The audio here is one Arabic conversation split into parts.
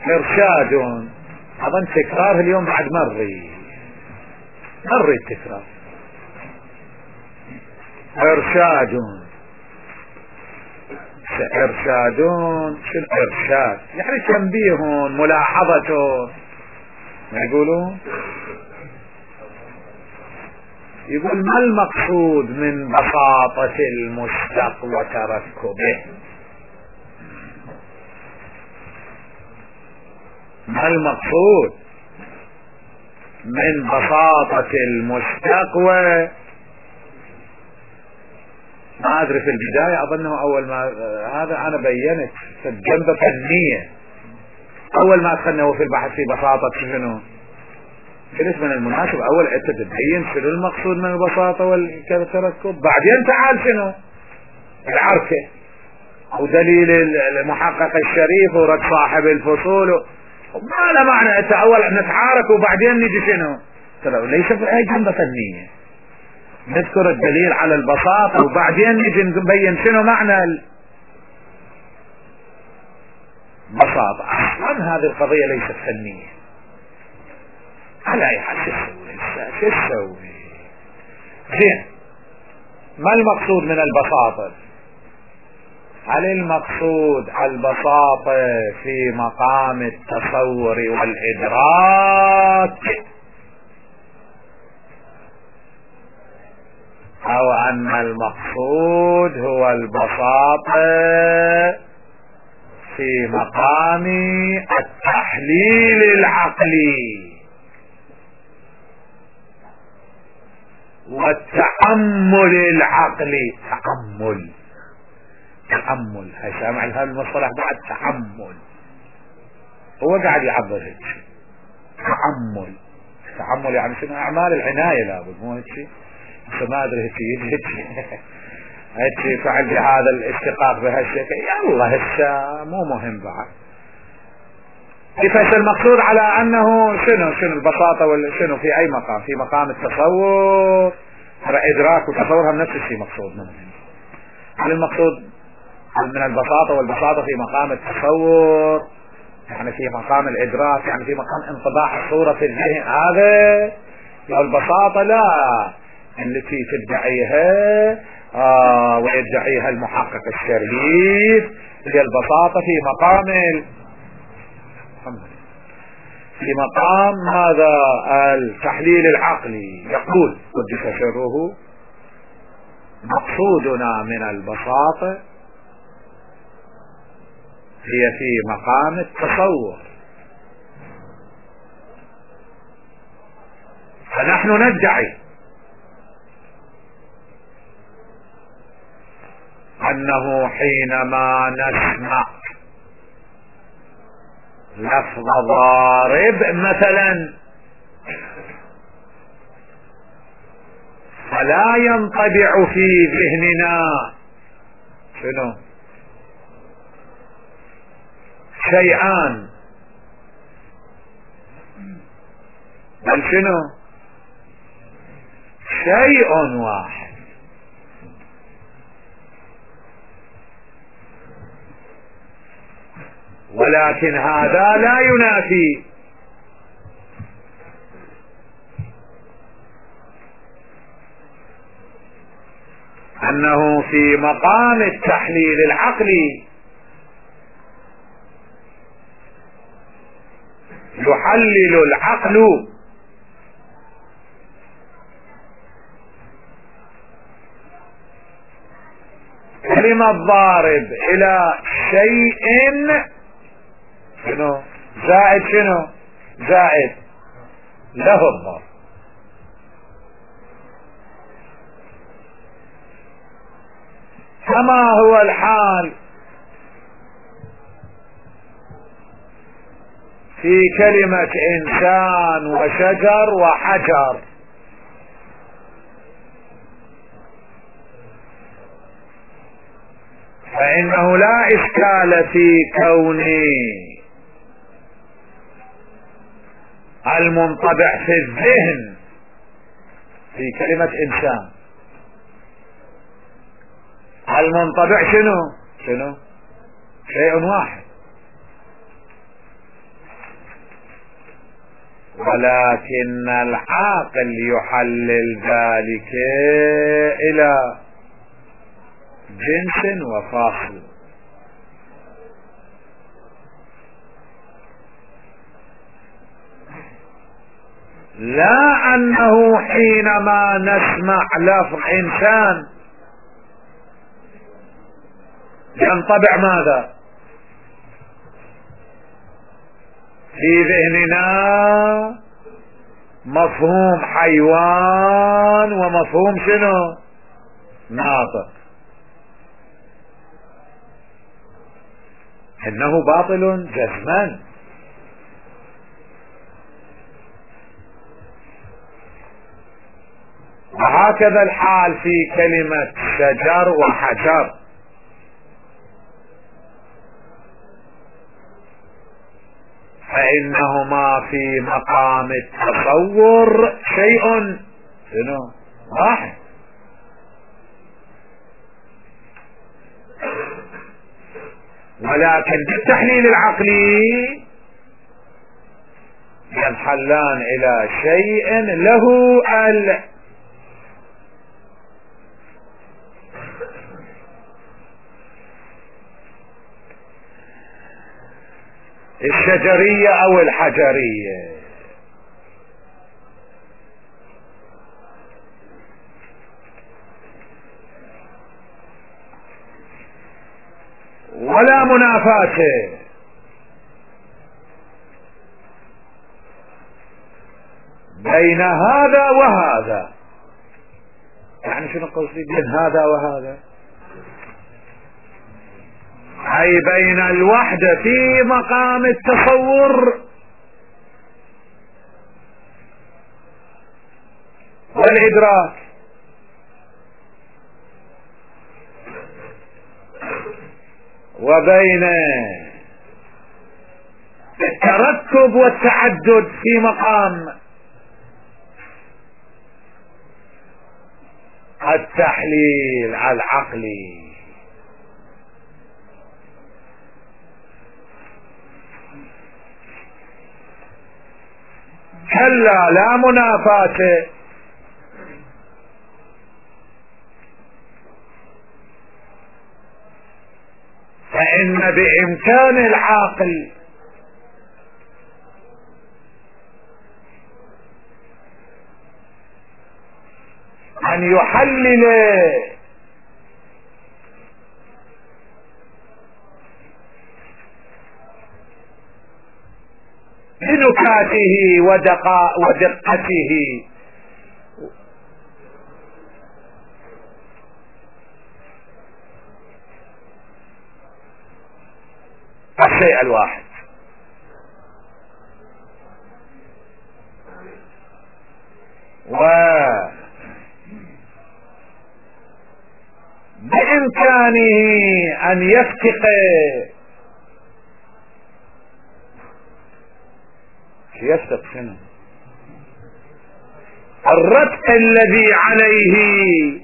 إرشاد. أظن تكرار اليوم بعد مري التكرار. إرشاد. شو الإرشاد؟ يعني تنبيه، ملاحظة. ما يقولون؟ يقول ما المقصود من بساطة المشتق وتركبه؟ ما المقصود من بساطة المشتق ما أدري في البداية أظنه أول ما هذا أنا بينت في الجنبة فنية أول ما أدخلنا في البحث في بساطة شنو كنت من المناسب أول أنت تبين شنو المقصود من البساطة والتركب، بعدين تعال شنو العركة ودليل المحقق الشريف ورد صاحب الفصول ما له معنى. أنت أول نتعارك وبعدين نجي شنو ليس في أي جنبة فنية نذكر الدليل على البساطة وبعدين نجي نبين شنو معنى البساطة. أصلا هذه القضية ليست فنية على أي حال. شو تسوي؟ زين ما المقصود من البساطة؟ هل المقصود البساطة في مقام التصور والإدراك أو أن المقصود هو البساطة في مقام التحليل العقلي والتأمل العقلي؟ تأمل هاي سامع هذا المصطلح بعد تأمل هو قاعد يعبر هيك تأمل يعني شنو أعمال العناية لابد مو هيك ما ادري هيك فعل بهذا الاشتقاق بهالشكل يلا هسه مو مهم بعد. كيفاش المقصود على انه شنو البساطة شنو في اي مقام؟ في مقام التصور ادراك وتصور هم نفس الشيء مقصود منه. هل المقصود من البساطة والبساطة في مقام التصور يعني في مقام الادراك يعني في مقام انطباع الصورة في الذهن هذا؟ البساطة لا التي تدعيها ويدعيها المحقق الشريف هي البساطة في مقام هذا التحليل العقلي. يقول قدس سره مقصودنا من البساطة هي في مقام التصور، فنحن ندعي أنه حينما نسمع لفظ ضارب مثلا فلا ينطبع في ذهننا شنو شيئان بل شنو شيء واحد. ولكن هذا لا ينافي أنه في مقام التحليل العقلي يحلل العقل كلمة ضارب إلى شيء شنو زائد له الضرب. كما هو الحال في كلمة إنسان وشجر وحجر، فإنه لا إشكال في كون المنطبع في الذهن في كلمة إنسان المنطبع شنو شيء واحد، ولكن العاقل يحلل ذلك إلى جنس وفاصل. لا أنه حينما نسمع لفظ إنسان ينطبع ماذا في ذهننا؟ مفهوم حيوان ومفهوم شنو؟ ناطق. إنه باطل جزما. وهكذا الحال في كلمة شجر وحجر. فإنهما في مقام التصور شيء شنو؟ واحد. ولكن بالتحليل العقلي ينحلان إلى شيء له الشجرية أو الحجرية. ولا منافاة بين هذا وهذا. يعني شنو قصدي بين هذا وهذا؟ أي بين الوحدة في مقام التصور والإدراك، وبين التركب والتعدد في مقام التحليل العقلي. كلا لا منافاة فإن بإمكان العاقل أن يحلل بنكاته ودقته الشيء الواحد. وبإمكانه أن يفتق شنو الرتق الذي عليه،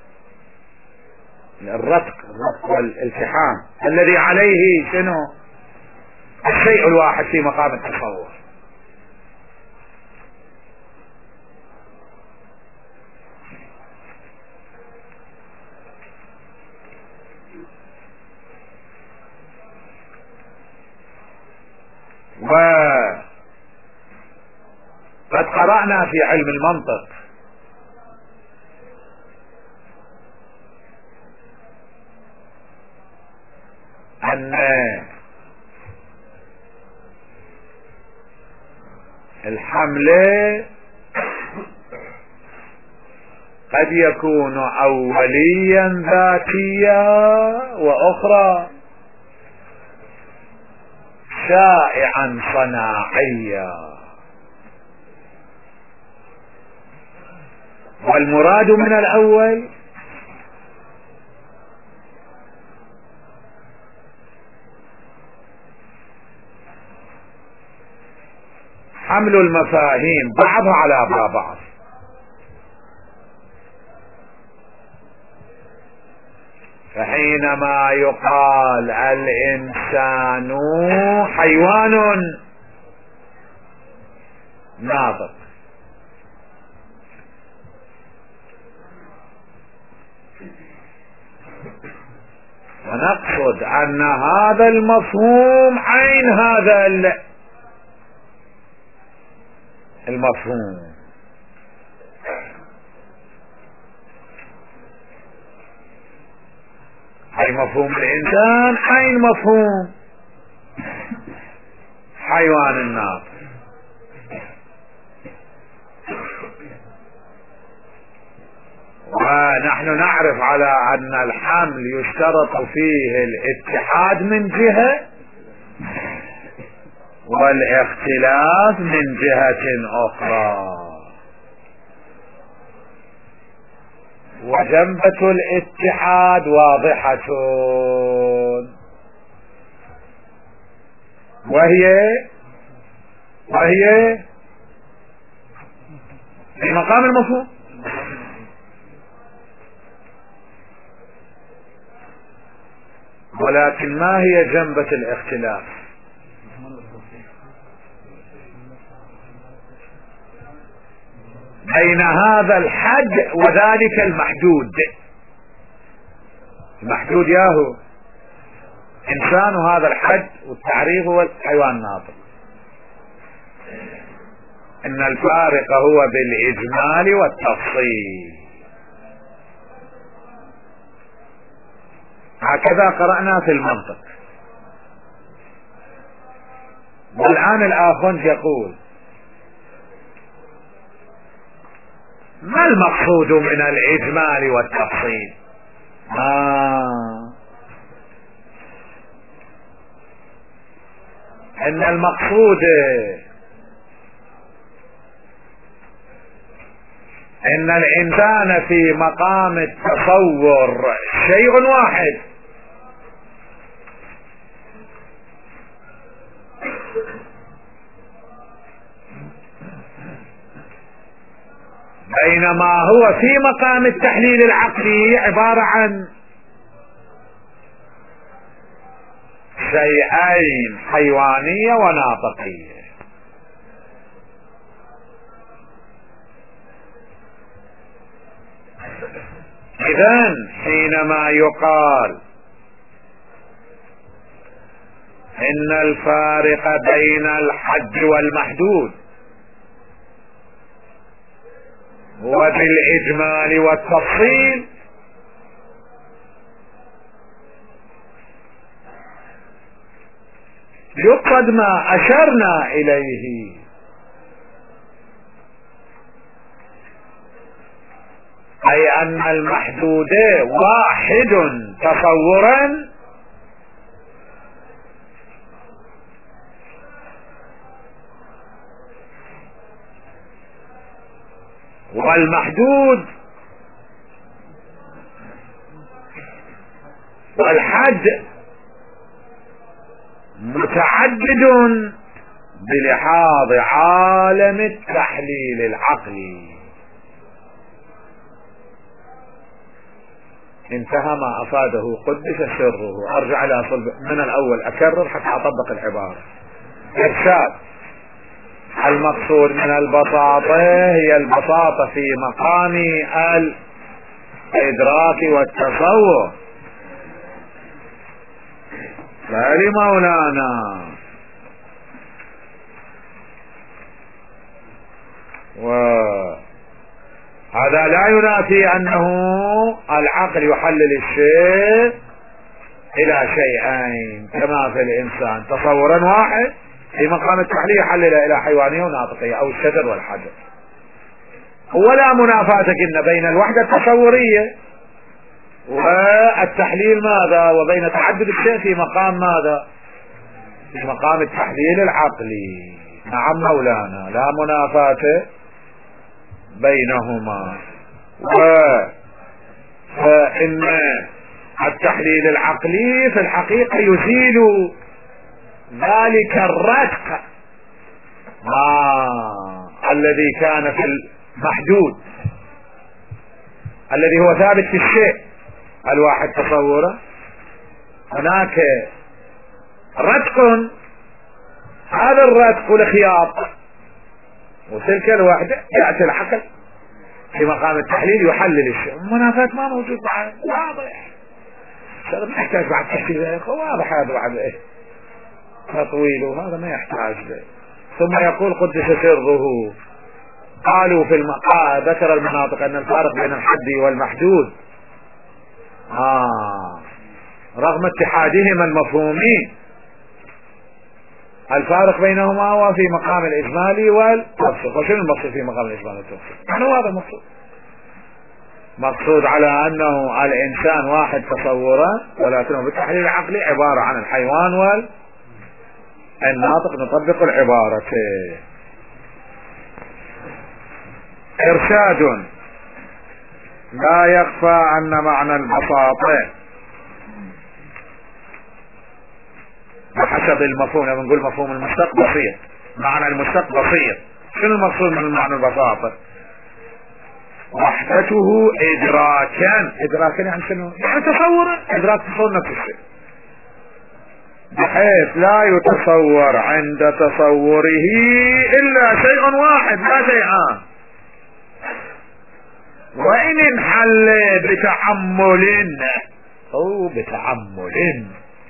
الرتق والالتحام الذي عليه شنو الشيء الواحد في مقام التصور. قد قرأنا في علم المنطق أن الحمل قد يكون أوليا ذاتيا وأخرى شائعا صناعيا. والمراد من الأول حمل المفاهيم بعضها على بعض، فحينما يقال الإنسان حيوان ناطق. ونقصد أن هذا المفهوم عين هذا المفهوم. أي مفهوم الإنسان عين مفهوم حيوان الناطق. ونحن نعرف على أن الحمل يشترط فيه الاتحاد من جهة والاختلاف من جهة أخرى، وجنبة الاتحاد واضحة وهي في مقام المفهوم. ولكن ما هي جنبة الاختلاف؟ بين هذا الحد وذلك المحدود. المحدود ياهو إنسان، هذا الحد والتعريف هو الحيوان الناطق. إن الفارق هو بالإجمال والتفصيل. هكذا قرأنا في المنطق. والآن الآخوند يقول: ما المقصود من الإجمال والتفصيل؟ إن المقصود إن الإنسان في مقام التصور شيء واحد، بينما هو في مقام التحليل العقلي عبارة عن شيئين، حيوانية وناطقية. إذن حينما يقال إن الفارق بين الحد والمحدود وبالإجمال والتفصيل، يقصد ما أشرنا إليه، أي أن المحدود واحد تصورا والمحدود والحد متعدد بلحاظ عالم التحليل العقلي. انتهى ما أفاده قدس سره. أرجع إلى صلب من الأول، أكرر حتى أطبق العبارة. إرشاد: المقصود من البساطة هي البساطة في مقام الإدراك والتصور. فلمولانا وهذا لا ينافي أنه العقل يحلل الشيء إلى شيئين كما في الإنسان، تصورا واحد في مقام التحليل يحلل إلى حيوانية وناطقية أو الشجر والحجر. ولا منافاة بين الوحدة التصورية والتحليل ماذا، وبين تعدد الشيء في مقام ماذا، في مقام التحليل العقلي. نعم مولانا، لا منافاة بينهما. فإن التحليل العقلي في الحقيقة يزيل ذلك الرتق الذي كان في المحدود، الذي هو ثابت في الشيء الواحد تصوره. هناك رتق، هذا الرتق الخياط وتلك الوحدة يأتي العقل في مقام التحليل يحلل الشيء. المنافاة ما موجود بعد، واضح. هذا ما يحتاج بعد تحليل، واضح هذا بعد ايه تطويل، وهذا ما يحتاج له. ثم يقول قدس سره. قالوا في ذكر المناطق ان الفارق بين الحد والمحدود رغم اتحادهما المفهومي الفارق بينهما هو في مقام الاجمالي والتفصيل. وشنو المقصود في مقام الاجمالي والتفصيل؟ يعني هذا المقصود، مقصود على انه الانسان واحد تصورا، ولكنه بالتحليل العقلي عبارة عن الحيوان والناطق. نطبق العبارة. إرشاد. لا يخفى أن معنى البساطة بحسب المفهوم، لما نقول مفهوم المشتق بسيط، معنى المشتق بسيط. شنو المقصود من معنى البساطة؟ وحدته إدراكا. إدراكا يعني شنو؟ يعني تصورا. إدراك تصور نفس الشيء، بحيث لا يتصور عند تصوره إلا شيء واحد لا شيئان، وإن انحل بتعمل أو بتعمل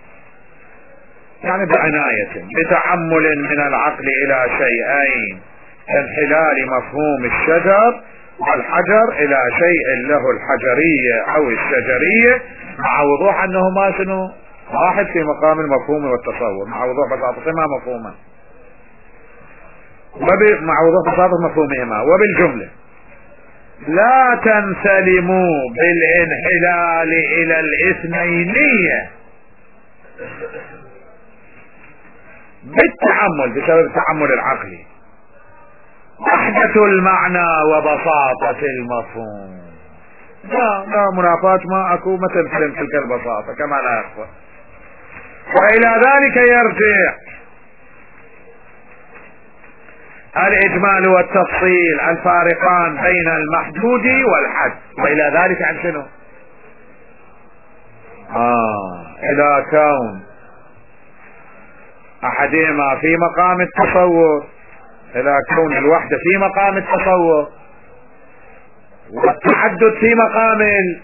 يعني بعناية، بتعمل من العقل إلى شيئين كانحلال مفهوم الشجر والحجر إلى شيء له الحجرية أو الشجرية، مع وضوح أنهما شنو؟ واحد في مقام المفهوم والتصور، مع وضوح بساطتهما مفهوما، مع وضوح بساطة مفهومهما. وبالجملة لا تنسلموا بالانحلال إلى الاثنينية بالتعمل، بسبب التعمل العقلي، وحدة المعنى وبساطة المفهوم. لا منافاة، ما اكو مثل تلك البساطة كما لا يخفى. وإلى ذلك يرجع الإجمال والتفصيل الفارقان بين المحدود والحد. وإلى ذلك عن شنو؟ إلى كون أحدهما في مقام التصور، إلى كون الوحدة في مقام التصور، والتحدد في مقام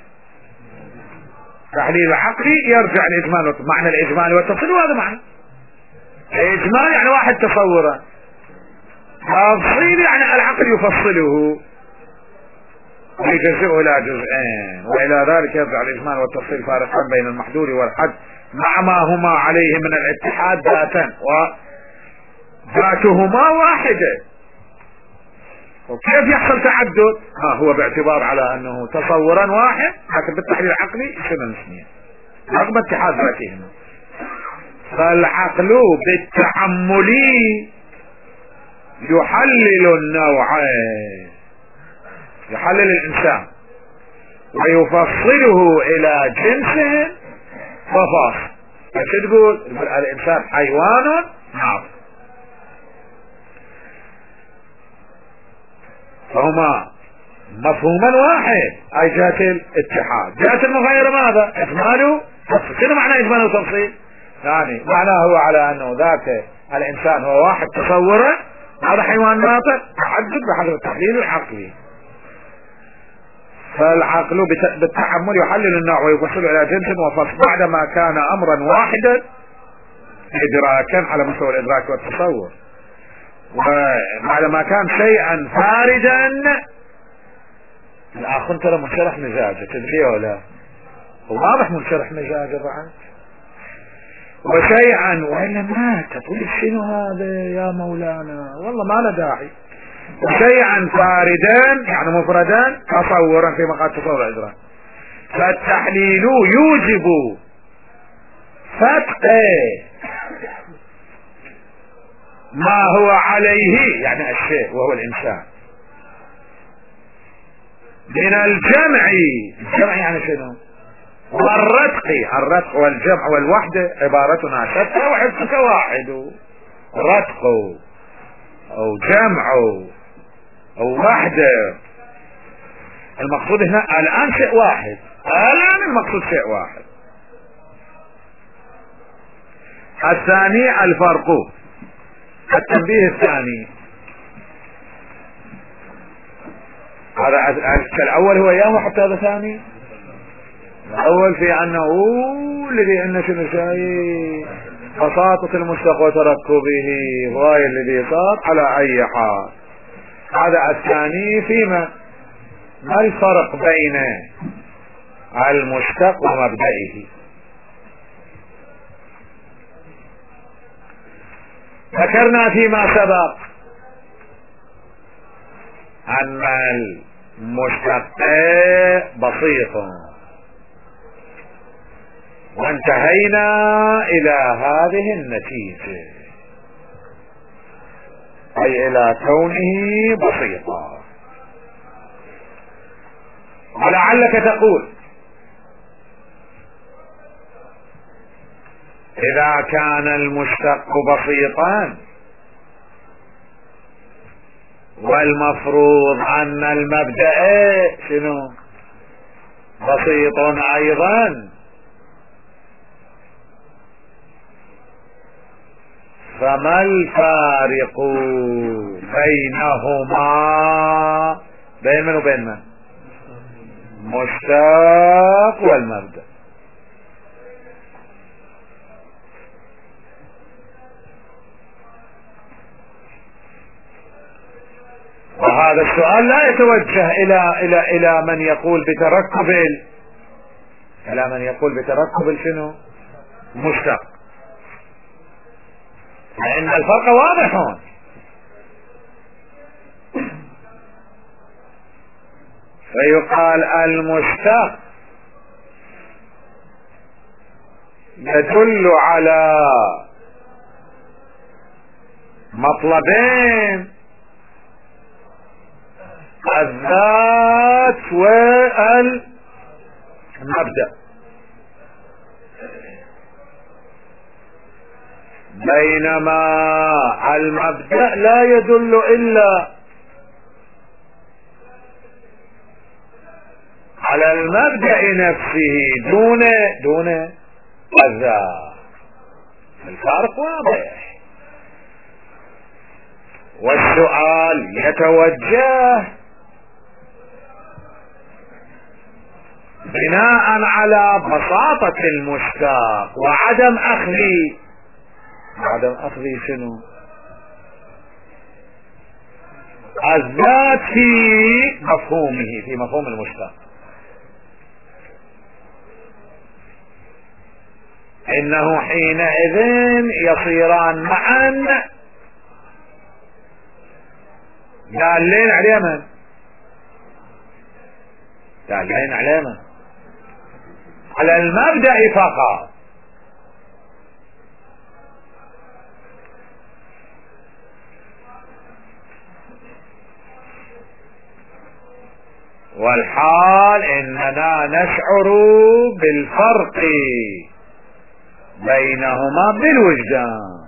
التحليل العقلي، يرجع الإجمال. معنى الإجمال والتفصيل وهذا معنى الإجمال يعني واحد تصورا، تفصيل يعني العقل يفصله ويجزئه إلى جزئين. وإلى ذلك يرجع الإجمال والتفصيل فارقان بين المحدود والحد مع ما هما عليه من الاتحاد ذاتا، وذاتهما واحدة. وكيف يحصل تعدد؟ هو باعتبار على أنه تصورا واحد، لكن بالتحليل العقلي شنو نسميه؟ رغم اتحاد ذاتهما. فالعقل بالتعمل يحلل النوعين، يحلل الإنسان ويفصله إلى جنسه وفاصل. ايش تقول؟ الإنسان حيوان نعم، فهما مفهوما واحد، أي جهة الاتحاد. جهة المغايرة ماذا؟ إجماله تفصيل. شنو معنى إجماله وتفصيل؟ يعني معناه هو على أنه ذاك الإنسان هو واحد تصوره، هذا حيوان ناطق، تحدد بحسب التحليل العقلي. فالعقل بالتحمل يحلل النوع ويفصل إلى جنس وفصل، بعدما كان أمرا واحدا إدراكا على مستوى الإدراك والتصور، وبعدما كان شيئا فاردا. الآخر ترى منشرح مزاجه، تدري ولا؟ واضح منشرح مزاجه بعد. وشيئا وإلا ما تقول شنو هذا يا مولانا، والله ما له داعي. وشيئا فاردا يعني مفردا تصورا في مقام تصور الإدراك. فالتحليل يوجب فتق ما هو عليه يعني الشيء وهو الإنسان من الجمع. الجمع يعني شنو؟ الرتق والجمع والوحدة عبارتنا شتى وحدك واحد. رتق او جمع او وحدة، المقصود هنا الآن شيء واحد، الآن المقصود شيء واحد. الثاني الفرق. التنبيه الثاني هذا الأول هو إياه حتى هذا ثاني. الأول في أنه الذي أن شنو شايف بساطة المشتق وتركبه وهي الذي صار على أي حال. هذا الثاني فيما ما الفرق بين المشتق ومبدئه؟ ذكرنا فيما سبق أن المشتق بسيط وانتهينا إلى هذه النتيجة، أي إلى كونه بسيطا. ولعلك تقول إذا كان المشتق بسيطا والمفروض أن المبدأ شنو بسيط أيضا، فما الفارق بينهما؟ بين من وبين من؟ مشتق والمبدأ. وهذا السؤال لا يتوجه إلى من يقول بتركب إلى من يقول بتركب شنو مشتق، فإن الفرق واضح. فيقال المشتق يدل على مطلبين: الذات والمبدأ. بينما المبدأ لا يدل إلا على المبدأ نفسه دون الذات. الفرق واضح. والسؤال يتوجه بناء على بساطة المشتق وعدم أخذ شنو الذات في مفهومه، في مفهوم المشتق. إنه حينئذ يصيران معا دالين على من؟ دالين على من؟ على المبدأ فقط. والحال إننا نشعر بالفرق بينهما بالوجدان.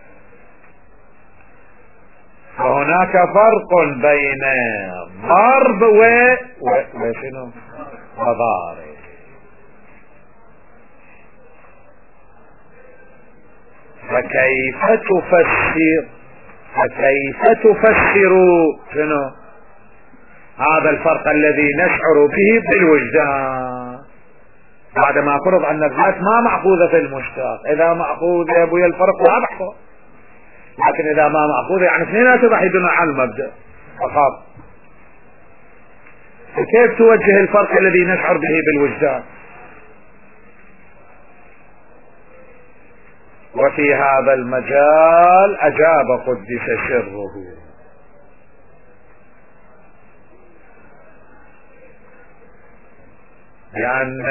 فهناك فرق بين ضرب وشنو وضارب. فكيف تفسر شنو هذا الفرق الذي نشعر به بالوجدان بعدما فرض أن الذات ما مأخوذة في المشتق؟ إذا مأخوذة يا أبويا الفرق واضح، لكن إذا ما مأخوذة يعني اثنيناتهم راح يدلون على المبدأ فقط. كيف توجه الفرق الذي نشعر به بالوجدان؟ وفي هذا المجال أجاب قدس سره لأن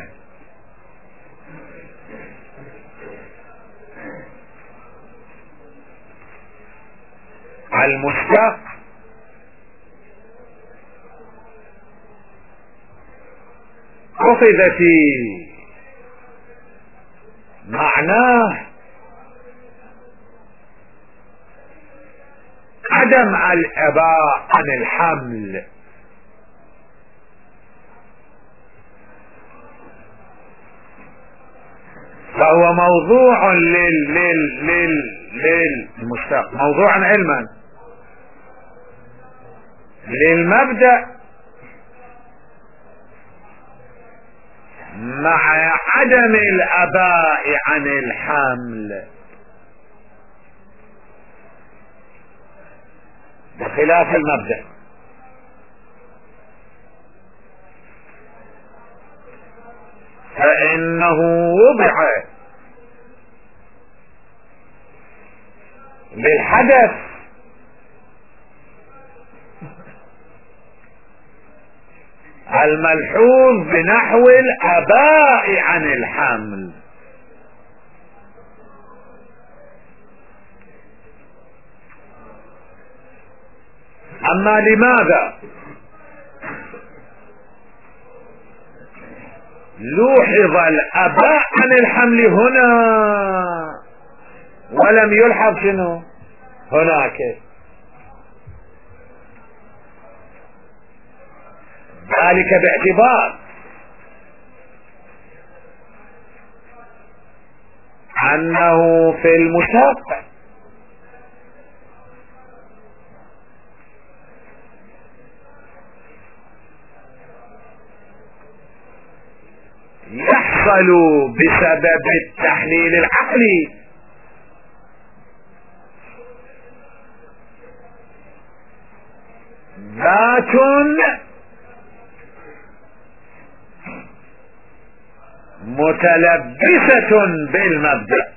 المشتق أخذ في معناه عدم الإباء عن الحمل، فهو موضوع للمشتق، موضوعا علما. للمبدأ مع عدم الاباء عن الحمل، بخلاف المبدأ. فإنه وضع للحدث الملحوظ بنحو الآباء عن الحمل. أما لماذا لوحظ الآباء عن الحمل هنا ولم يلحظ شنو هناك؟ ذلك باعتبار أنه في المشق يحصل بسبب التحليل العقلي ذات متلبسة بالمبدأ،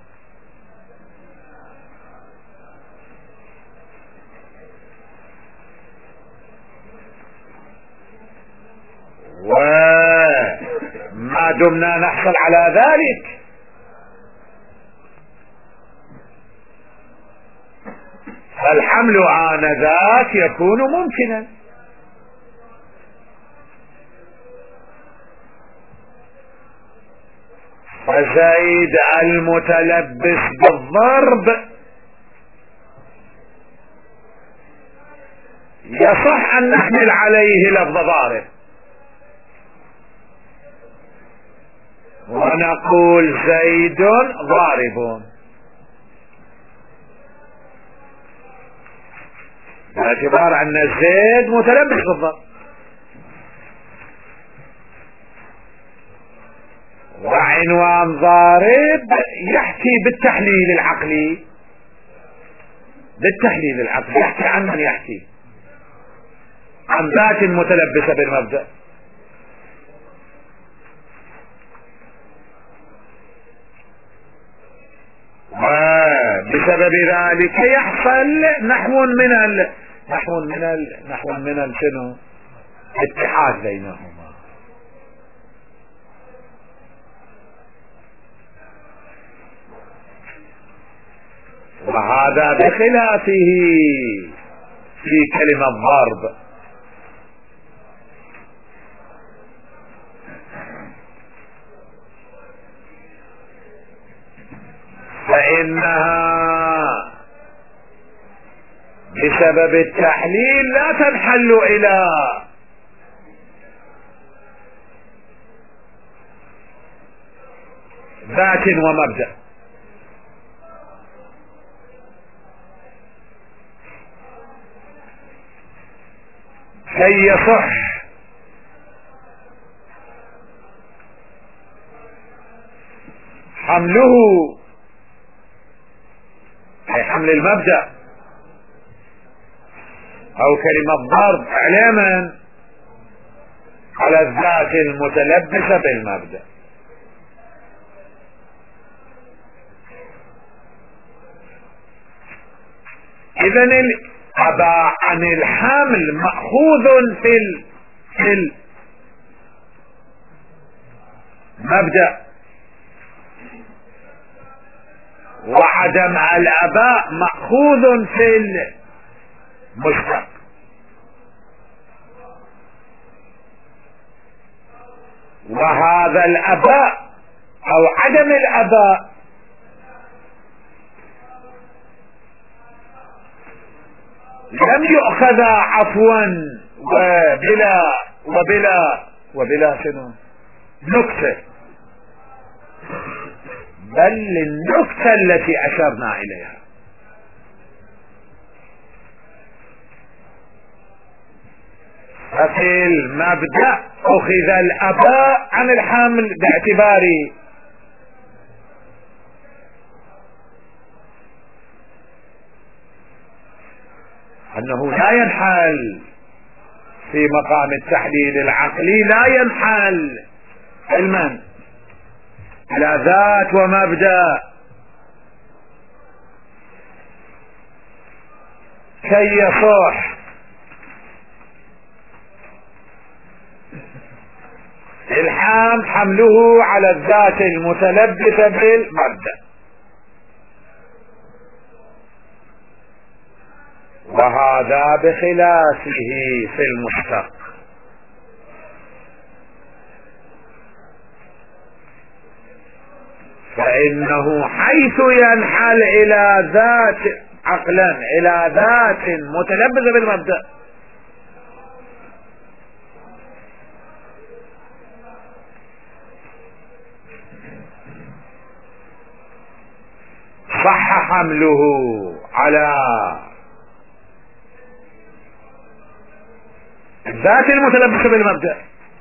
وما دمنا نحصل على ذلك فالحمل آنذاك يكون ممكنا. فزيد المتلبس بالضرب يصح أن نحمل عليه لفظ ضارب ونقول زيد ضارب، باعتبار أن زيد متلبس بالضرب. وعنوان ضارب يحكي بالتحليل العقلي، بالتحليل العقلي يحكي عن من يحكي عن ذات متلبسة بالمبدأ. وبسبب ذلك يحصل نحو من شنو اتحاد بينهما. وهذا بخلافه في كلمة ضرب، فإنها بسبب التحليل لا تنحل إلى ذات ومبدأ، كي يصح حمله أي حمل المبدأ أو كلمة ضرب إعلاما على الذات المتلبسة بالمبدأ. إذن الأباء عن الحمل مأخوذ في المبدأ، وعدم الأباء مأخوذ في المشتق. وهذا الأباء أو عدم الأباء لم يؤخذ عفوا وبلا شنو نكتة، بل النكتة التي أشرنا إليها. ففي المبدأ أخذ الأباء عن الحمل باعتبار أنه لا ينحل في مقام التحليل العقلي، لا ينحل علما على ذات ومبدأ كي يصح الحام حمله على الذات المتلبسة بالمبدأ. وهذا بخلافه في المشتق، فإنه حيث ينحل إلى ذات عقلا إلى ذات متلبسة بالمبدأ صح حمله على الذات المتلبسة بالمبدأ،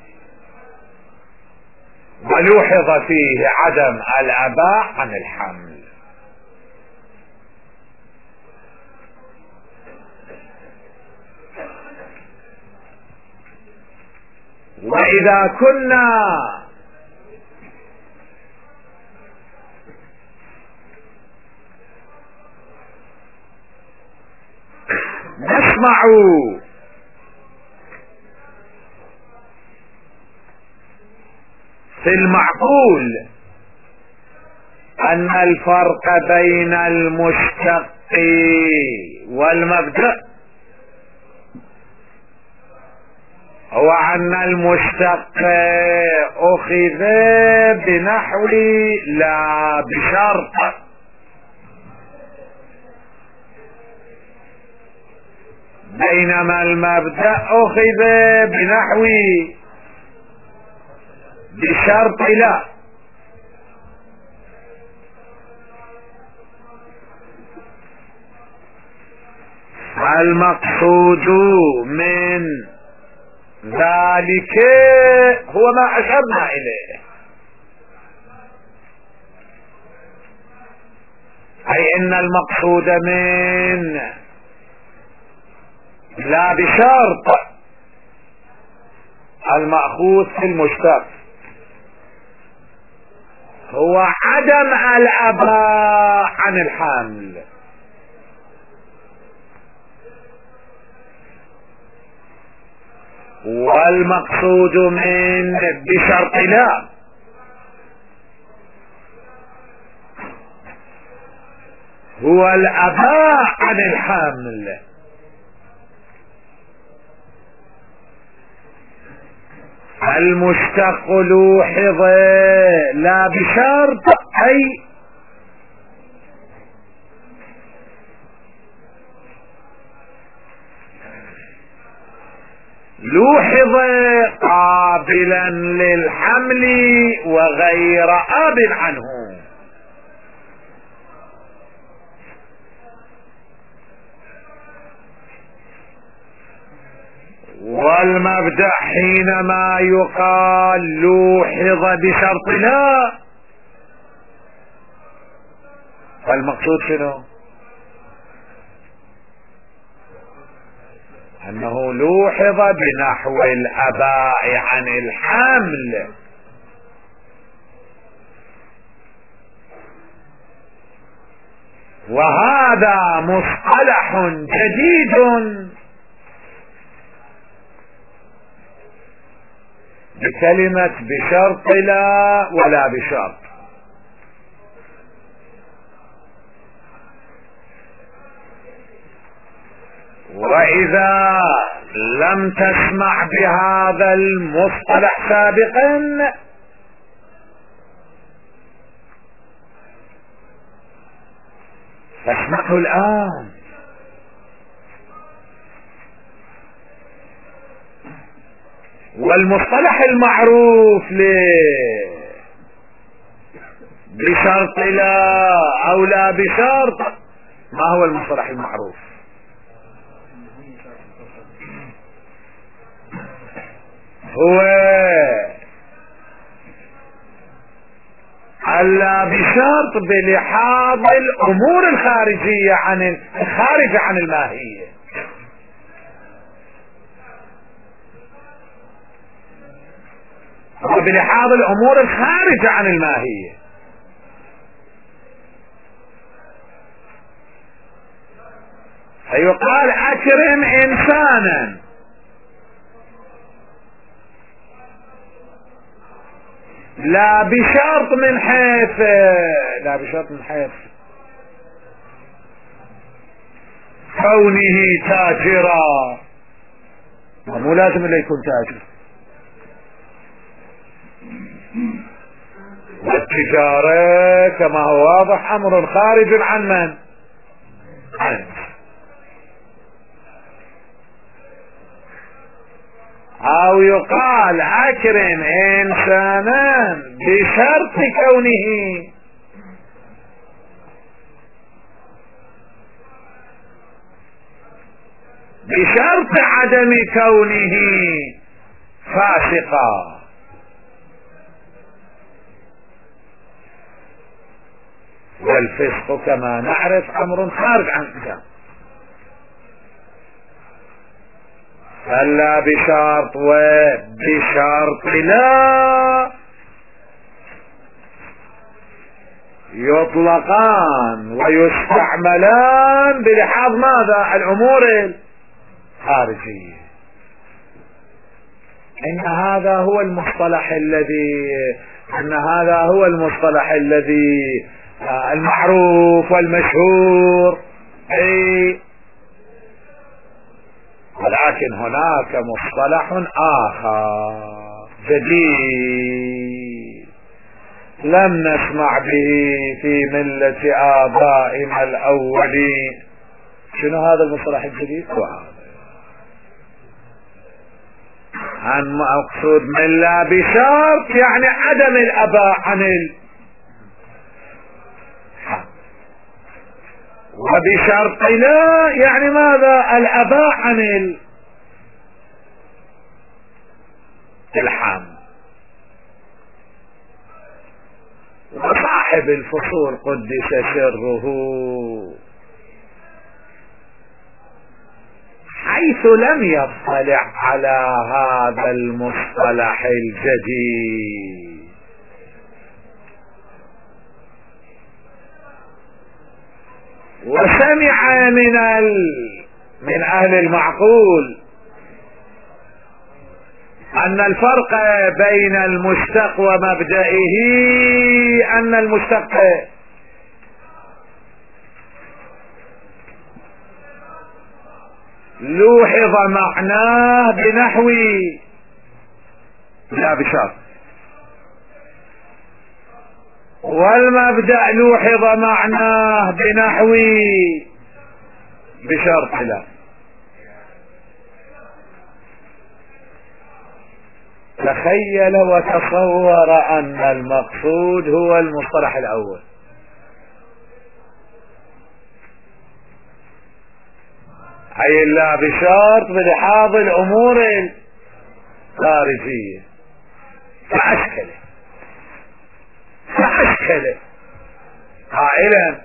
ولوحظ فيه عدم الأباء عن الحمل. وإذا كنا نسمع في المعقول أن الفرق بين المشتق والمبدأ هو أن المشتق أخذ بنحو لا بشرط، بينما المبدأ أخذ بنحو بشرط لا. المقصود من ذلك هو ما أشرنا إليه، أي إن المقصود من لا بشرط المأخوذ في المشتق هو عدم الأباء عن الحمل، والمقصود من بشرط لا هو الأباء عن الحمل. المشتق لوحظ لا بشرط، أي لوحظ قابلا للحمل وغير آب عنه. والمبدأ حينما يقال لوحظ بشرط لا فالمقصود شنو؟ أنه لوحظ بنحو الأباء عن الحمل، وهذا مصطلح جديد بكلمة بشرط لا ولا بشرط. وإذا لم تسمع بهذا المصطلح سابقا فاسمعه الآن. والمصطلح المعروف بشرط لا أو لا بشرط، ما هو المصطلح المعروف؟ هو ألا بشرط بلحاظ الأمور الخارجية الخارجة عن الماهية. وبلحاظ الأمور الخارجة عن الماهية. فيقال أكرم إنسانا لا بشرط من حيث كونه تاجرا، مو لازم اللي يكون تاجر. والتجارة كما هو واضح أمر خارج عن من؟ عنه. أو يقال أكرم إنسانا بشرط عدم كونه فاسقا. والفسق كما نعرف أمر خارج عن الإسلام. فلا بشرط وبشرط لا يطلقان ويستعملان بلحاظ ماذا؟ الأمور الخارجية. إن هذا هو المصطلح الذي المعروف والمشهور. ولكن هناك مصطلح آخر جديد لم نسمع به في ملة آبائنا الأولين. شنو هذا المصطلح الجديد؟ عن مقصود من لا بشرط يعني عدم الأباء عن وبشرط لا يعني ماذا؟ الأباء عن الحام. وصاحب الفصول قدس سره حيث لم يطلع على هذا المصطلح الجديد وسمع من أهل المعقول أن الفرق بين المشتق ومبدئه أن المشتق لوحظ معناه بنحو لا بشرط، والمبدأ لوحظ معناه بنحو بشرط لا. تخيل وتصور أن المقصود هو المصطلح الأول، أي لا بشرط بلحاظ الأمور الخارجية. فأشكله قائلا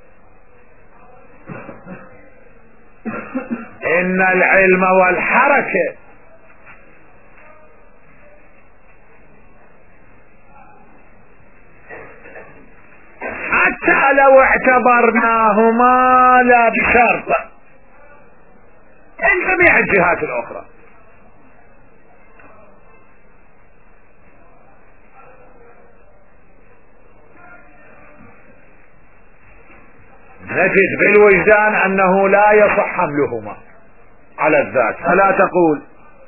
إن العلم والحركة حتى لو اعتبرناهما لا بشرط من جميع الجهات الأخرى نجد بالوجدان أنه لا يصح حملهما على الذات. فلا تقول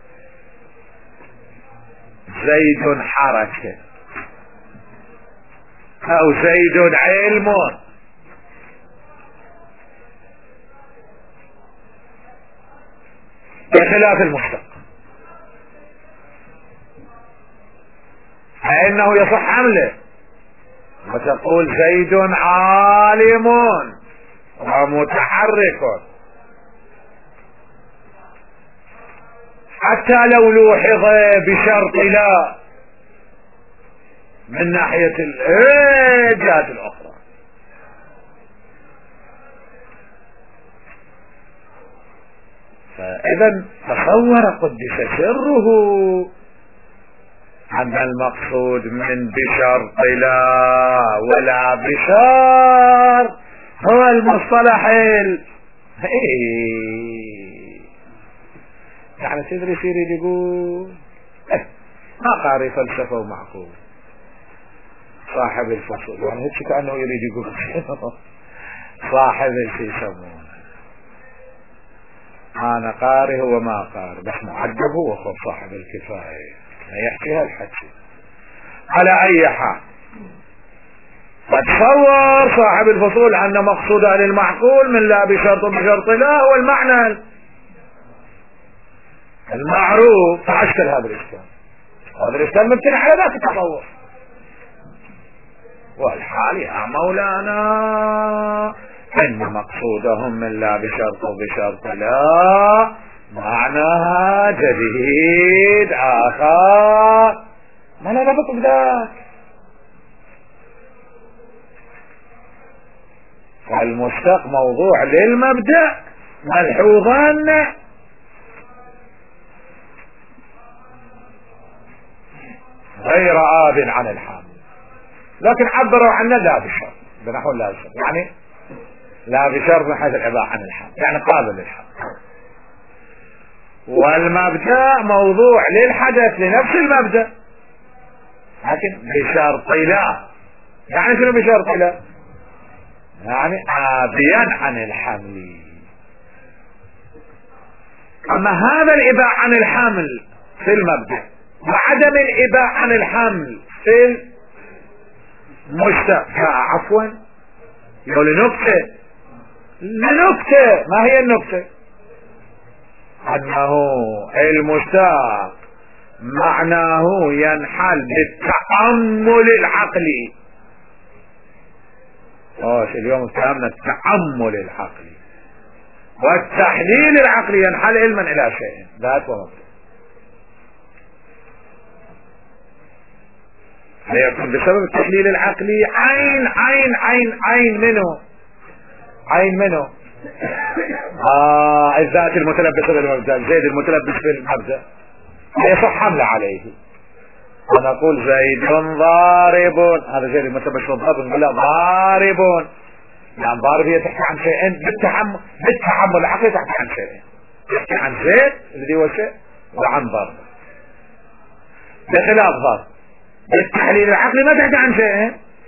زيد حركة أو زيد علم، بخلاف المشتق فإنه يصح حمله وتقول زيد عالم ومتحرك حتى لو لوحظ بشرط لا من ناحية الجهات الأخرى. فإذا تصور قدس سره أن المقصود من بشرط لا ولا بشرط هو المصطلح يعني تدري يصير يقول ما قاري فلسفة ومعقول صاحب الفصل، يعني هيك كأنه يريد يقول صاحب الشيء يسمونه أنا قاري هو ما قاري بس معدب هو خب صاحب الكفاية يحكي هالحكي. على أي حال فتصور صاحب الفصول أن مقصودا للمعقول من لا بشرط بشرط لا هو المعنى المعروف. فأشكل هذا الإشكال، هذا الإشكال مبتني على ذات التصور. والحال يا مولانا ان مقصودهم من لا بشرط وبشرط لا معناها جديد اخر ما لا ربط بذاك. فالمشتق موضوع للمبدأ ملحوظا غير آب عن الحامل، لكن عبروا عنه لا بشرط بنحو لا بشرط، يعني لا بشرط من حيث العبارة عن الحال يعني قابل للحال. والمبدأ موضوع للحدث لنفس المبدأ لكن بشرط لا. يعني شنو بشرط لا؟ يعني عابيا عن الحمل. اما هذا الاباء عن الحمل في المبدأ وعدم الاباء عن الحمل في المشتق عفوا لنكتة ما هي النكتة؟ انه المشتق معناه ينحل بالتأمل العقلي. اليوم فهمنا التأمل العقلي والتحليل العقلي ينحل علما الى شيء ذات ومبدأ ليكون بسبب التحليل العقلي عين منه الذات المتلبسة بالمبدأ زيد المتلبس بالمبدأ يصح حمله عليه ونقول زيد ضارب. هذا زيد المتلبس بالضرب نقول له ضارب، يعني ضارب هي تحكي عن شيئين بالتحمل العقلي تحكي عن شيئين، تحكي عن زيد الذي هو شيء وعن ضرب بخلاف ضرب بالتحليل العقلي ما تحكي عن شيئين.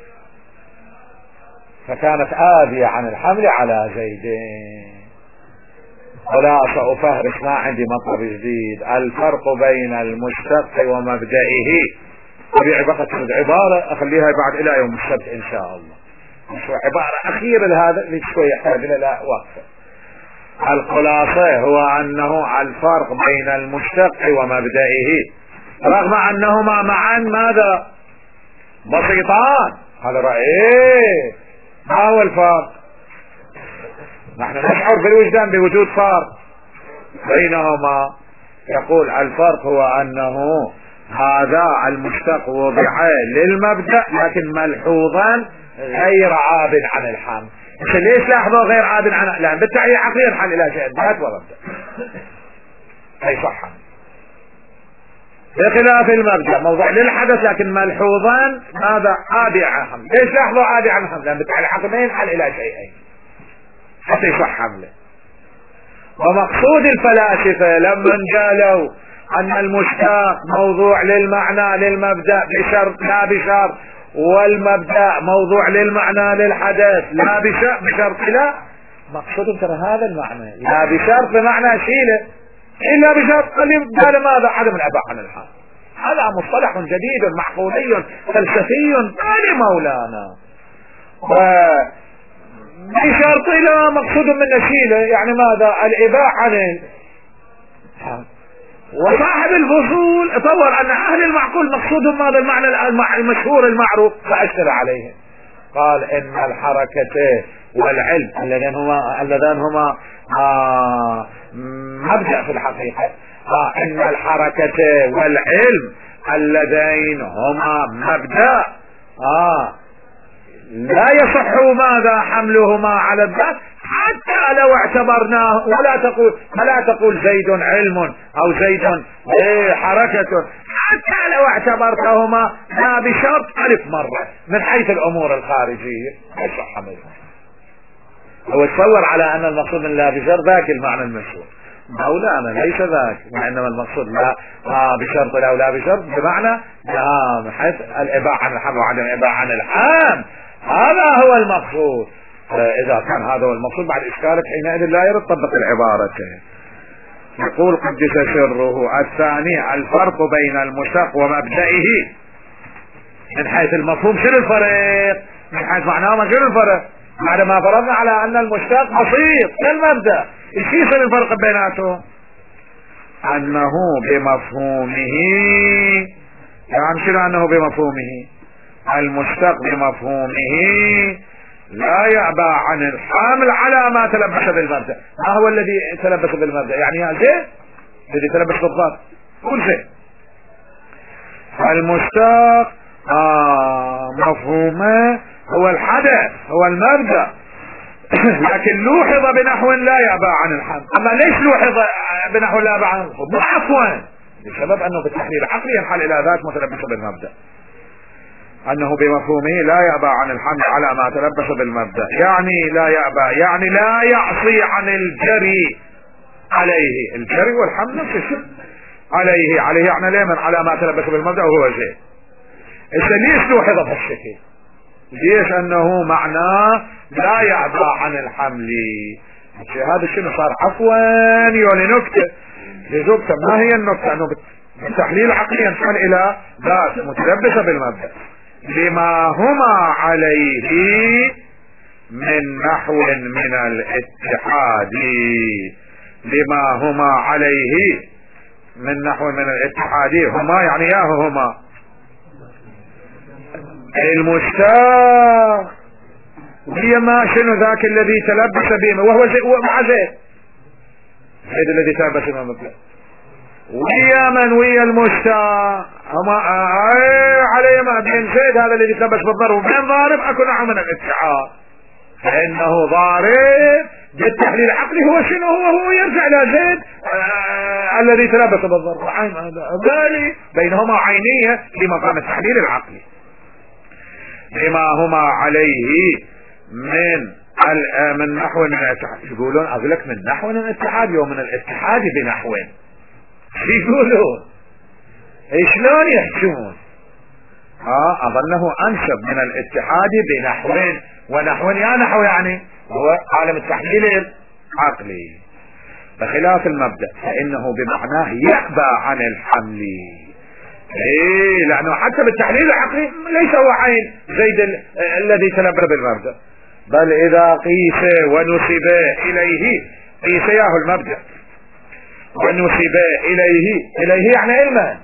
فكانت آبية عن الحمل على زيدين. خلاصة أفهرس ما عندي مطلب جديد. الفرق بين المشتق ومبدئه وبعبارة العبارة أخليها بعد إلى يوم السبت إن شاء الله، شو عبارة أخيرة لهذا اللي شوية يحتاج لا وقفة. الخلاصة هو أنه الفرق بين المشتق ومبدئه رغم أنهما معا ماذا بسيطان. هذا رأيه ما هو الفرق؟ نحن نشعر بالوجدان بوجود فرق بينهما. يقول الفرق هو أنه هذا المشتق وضع للمبدأ لكن ملحوظا غير عاب عن الحمل. ليش لاحظوا غير عاب عن؟ لأن بالتالي عقليا حل إلى شيء ذات ومبدأ أي صحة بخلاف المبدأ موضوع للحدث لكن ملحوظا ماذا عاب عن الحمل. ليش لاحظوا عاب عن الحمل؟ لأن بالتالي عقليا حل إلى شيئين حتى يصح حمله. ومقصود الفلاسفة لما قالوا أن المشتق موضوع للمعنى للمبدأ بشرط لا بشرط والمبدأ موضوع للمعنى للحدث لا بشرط لا، مقصود ترى هذا المعنى لا بشرط بمعنى شيله إلا بشرط قال ماذا عدم العباء عن الحال. هذا مصطلح جديد معقولي فلسفي قال مولانا بشرط لا مقصود من نشيله يعني ماذا الإباء عن وصاحب الفصول تصور أن أهل المعقول مقصودهم ماذا المعنى المشهور المعروف فأشترى عليه. قال إن الحركة والعلم اللذان هما مبدأ في الحقيقة إن الحركة والعلم اللذين هما مبدأ لا يصح ماذا حملهما على الذات، حتى لو اعتبرناه، ولا تقول زيد علم او زيد حركة، حتى لو اعتبرتهما ما بشرط ألف مرة من حيث الامور الخارجية يصح منه. هو تصور على ان المقصود من لا بشرط ذاك المعنى المشهور، مولانا ليس ذاك، وانما المقصود لا بشرط لا بشرط بمعنى من حيث الاباحة عن الحمل وعدم الاباحة عن الحمل، هذا هو المقصود. إذا كان هذا هو المقصود بعد إشكالك حينئذ لا يرد طبق العبارة. يقول قدس سره الثاني الفرق بين المشتق ومبدئه من حيث المفهوم. شنو الفرق؟ من حيث معناه شنو الفرق؟ بعد ما فرضنا على أن المشتق بسيط كالمبدأ، ايش يصير الفرق بيناتهم؟ أنه بمفهومه، يعني شنو أنه بمفهومه؟ المشتق بمفهومه لا يعبى عن الحامل على ما تلبس بالمبدأ. ما هو الذي تلبس بالمبدأ؟ يعني يا زيد الذي تلبس بالضبط كل شيء. المشتق مفهومه هو الحدث، هو المبدأ، لكن لوحظ بنحو لا يعبى عن الحامل. اما ليش لوحظ بنحو لا يعبى عن الحامل؟ عفوا بسبب انه في التحليل العقلي ينحل الى ذات متلبس بالمبدأ. انه بمفهومه لا يعبى عن الحمل على ما تلبس بالمبدأ، يعني لا يعبى يعني لا يعصي عن الجري عليه. الجري والحمل نفس الشيء. عليه يعني ليه؟ على ما تلبس بالمبدأ وهو زين. ليش لوحظ بهالشكل؟ ليش؟ انه معناه لا يعبى عن الحمل. هذا الشيء صار عفوا يولي نكتة لزوجته. ما هي النكتة؟ انه بالتحليل العقلي ينتقل الى ذات متلبسة بالمبدأ لما هما عليه من نحو من الاتحاد. لما هما عليه من نحو من الاتحاد، هما يعني ياهو هما المشتاق هي ما شنو ذاك الذي تلبس به وهو مع زيد الذي تلبس به المبدأ، ويا من ويا المشتاق هما عليه ما بين زيد هذا الذي تلبس بالضرب وبين ضارب اكو نوع من الاتحاد، فانه ضارب بالتحليل العقلي هو شنو؟ هو يرجع الى زيد الذي تلبس بالضرب. بالي بينهما عينية في مقام التحليل العقلي. لما هما عليه من نحو من الاتحاد. يقولون اقول لك من نحو من الاتحاد ومن الاتحاد بنحو. يقولون شلون يحجون؟ اظنه انسب من الاتحاد بنحو، ونحو يا نحو يعني هو عالم التحليل العقلي بخلاف المبدأ، فانه بمعناه يعبى عن الحمل. لانه حتى بالتحليل العقلي ليس هو عين زيد الذي تلبس بالمبدأ، بل اذا قيس ونسب اليه قيسياه المبدأ ونسب اليه يعني علما،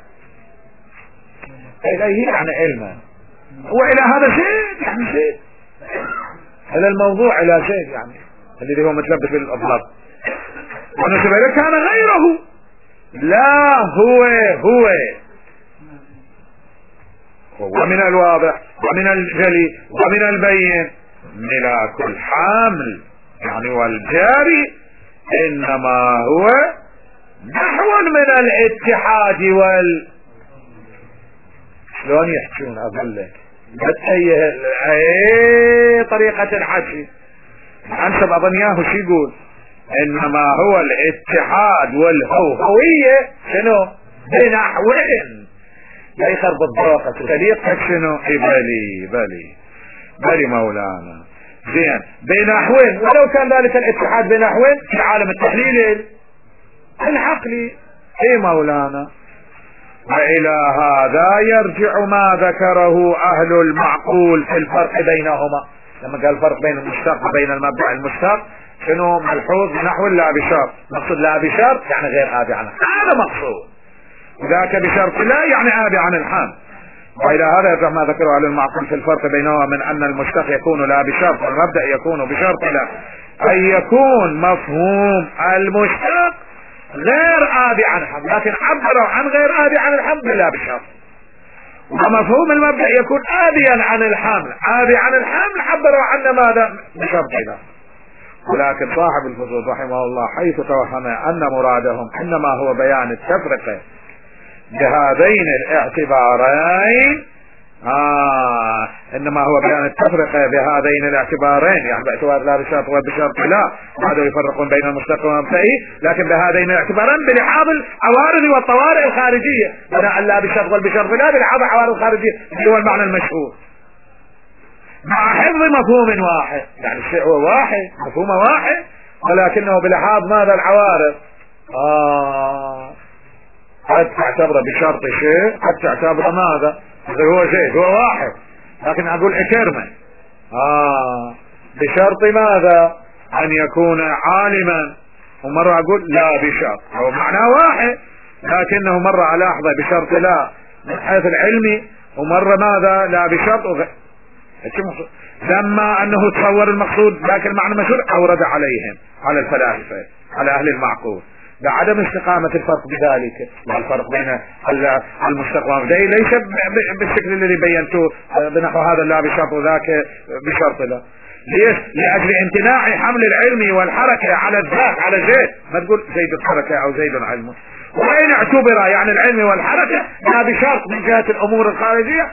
اليه يعني علما، والى هذا زيد يعني زيد، هذا الموضوع الى زيد يعني الذي هو متلبس بالاضراب. ونسب اليه كان غيره، لا هو ومن الواضح ومن الجلي ومن البين ملاك الحامل يعني والجاري انما هو نحو من الاتحاد شلون يحكون؟ اقول لك بتهيئ طريقة الحكي انسب اظنياه شو يقول؟ انما هو الاتحاد والهوية شنو؟ بنحو لا يخرب الضاقة طريقة شنو؟ بلي مولانا زين بنحوين، ولو كان ذلك الاتحاد بنحوين في عالم التحليل العقلي. مولانا وإلى هذا يرجع ما ذكره أهل المعقول في الفرق بينهما. لما قال الفرق بين المشتق وبين المبدأ، المشتق شنو ملحوظ بنحو لا بشرط، مقصود لا بشرط يعني غير آبي عنه، هذا مقصود، ذاك بشرط لا يعني آبي عن الحام. وإلى هذا يرجع ما ذكره أهل المعقول في الفرق بينهما من أن المشتق يكون لا بشرط والمبدأ يكون بشرط لا، أن يكون مفهوم المشتق غير آبي عن الحمل، لكن عبروا عن غير آبي عن الحمل لا بشرط. ومفهوم المبدأ يكون آبيا عن الحمل، آبي عن الحمل عبروا عنه ماذا بشرط لا. ولكن صاحب الفصول رحمه الله حيث توهم أن مرادهم إنما هو بيان التفرقة بهذين الاعتبارين، إنما هو بيان التفرقة بهذين الاعتبارين، يعني باعتبار لا بشرط وبشرط لا، هذا يفرقون بين المستقيم والمبتدئ، لكن بهذين الاعتبارين بلحاظ العوارض والطوارئ الخارجية، بناء لا بشرط والبشرط لا بلحاظ العوارض الخارجية اللي هو المعنى المشهور، مع حفظ مفهوم واحد، يعني الشيء هو واحد مفهومه واحد، ولكنه بلحاظ ماذا العوارض. قد تعتبر بشرط شيء، قد تعتبر ماذا هو شيء هو واحد، لكن اقول اكرمه بشرط ماذا ان يكون عالما، ومرة اقول لا بشرط، هو معناه واحد لكنه مرة الاحظه بشرط لا من حيث العلمي، ومرة ماذا لا بشرط لما انه تصور المقصود لكن المعنى مشهور اورد عليهم على الفلاسفة على اهل المعقول بعدم استقامة الفرق بذلك، والفرق بين المستقام ليس بالشكل الذي بينته بنحو هذا لا بشرط وذاك بشرط لا. ليش؟ لأجل امتناع حمل العلم والحركة على الذات على زيد، ما تقول زيد الحركة او زيد علمه، وإن اعتبر يعني العلم والحركة لا بشرط من جهة الامور الخارجية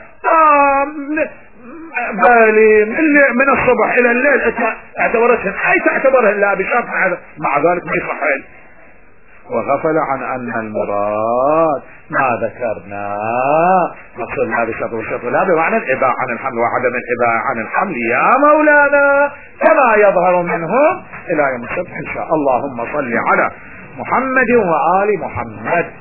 بالي من الصبح الى الليل اعتبرتهم اي تعتبرها لا بشرط، مع ذلك ما يصح علم، وغفل عن ان المراد ما ذكرناه مقصود لا بشرط وشرط لا بمعنى الاباء عن الحمل وعدم الاباء عن الحمل يا مولانا كما يظهر منهم الى يوم السبت ان شاء الله. اللهم صل على محمد وآل محمد.